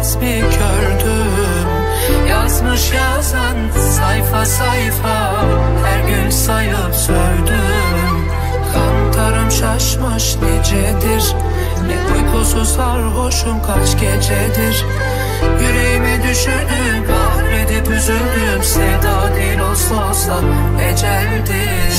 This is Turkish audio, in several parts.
olmaz bir gördüm. Yazmış yazan sayfa sayfa, her gün sayıp sövdüm. Kantarım şaşmış nicedir, ne uykusuz sarhoşum kaç gecedir. Yüreğime düşünüp kahredip üzüldüm, sevda değil olsa eceldir.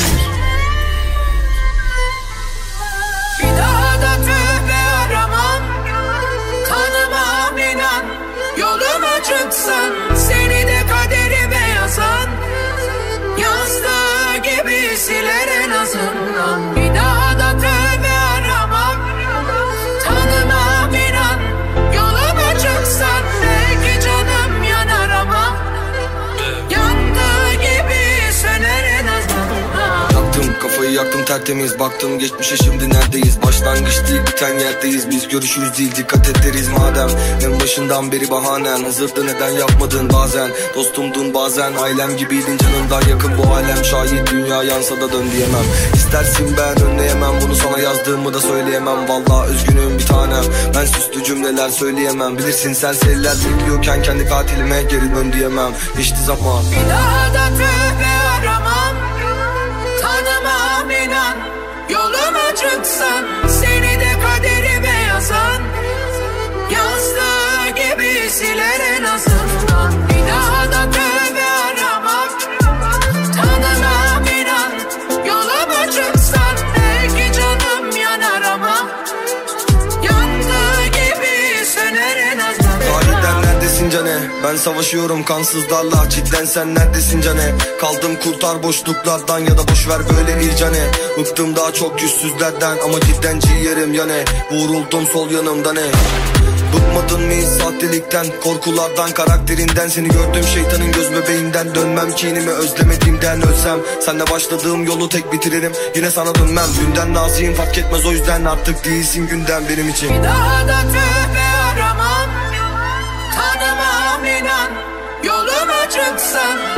Bir daha da tövbe aramam, tanımam inan. Yoluma çıksın seni de kaderime yazan, yazdığı gibi siler en azından. Bir daha da tövbe aramam, tanımam inan. Yoluma çıksan belki canım yanar ama yandığı gibi söner en azından. Yaktım kafayı, yaktım tertemiz, baktım geçmişe şimdi neredeyiz. Başlangıç değil biten yerdeyiz, biz görüşürüz değil dikkat ederiz. Madem en başından beri bahanen hazırdı, neden yapmadın bazen. Dostumdun bazen, ailem gibiydin, canından yakın bu alem. Şayet dünya yansa da dön diyemem. İstersin ben önleyemem, bunu sana yazdığımı da söyleyemem. Vallahi üzgünüm bir tanem, ben süslü cümleler söyleyemem. Bilirsin serseriler bekliyorken kendi katilime geri dön diyemem. Geçti zaman. Bir daha da tövbe aramam, tanımam inan. Yoluma çıksın seni de kaderime yazan, yazdığı gibi siler en azından. Bir daha da tövbe aramam, tanımam inan. Yoluma çıksan belki canım yanar ama yandığı gibi söner en azından. Aniden neredesin cane? Ben savaşıyorum kansızlarla, cidden sen neredesin cane? Kaldım kurtar boşluklardan ya da boşver böyle bir cane. Bıktım daha çok yüzsüzlerden ama cidden ciğerim yani. Vuruldum sol yanımda ne? Bıkmadın mı hiç sahtelikten, korkulardan, karakterinden? Seni gördüm şeytanın göz bebeğinden. Dönmem kinimi özlemediğimden, ölsem senle başladığım yolu tek bitiririm. Yine sana dönmem, günden naziyim fark etmez, o yüzden artık değilsin günden benim için. Bir daha da tövbe aramam, tanımam inan. Yoluma çıksın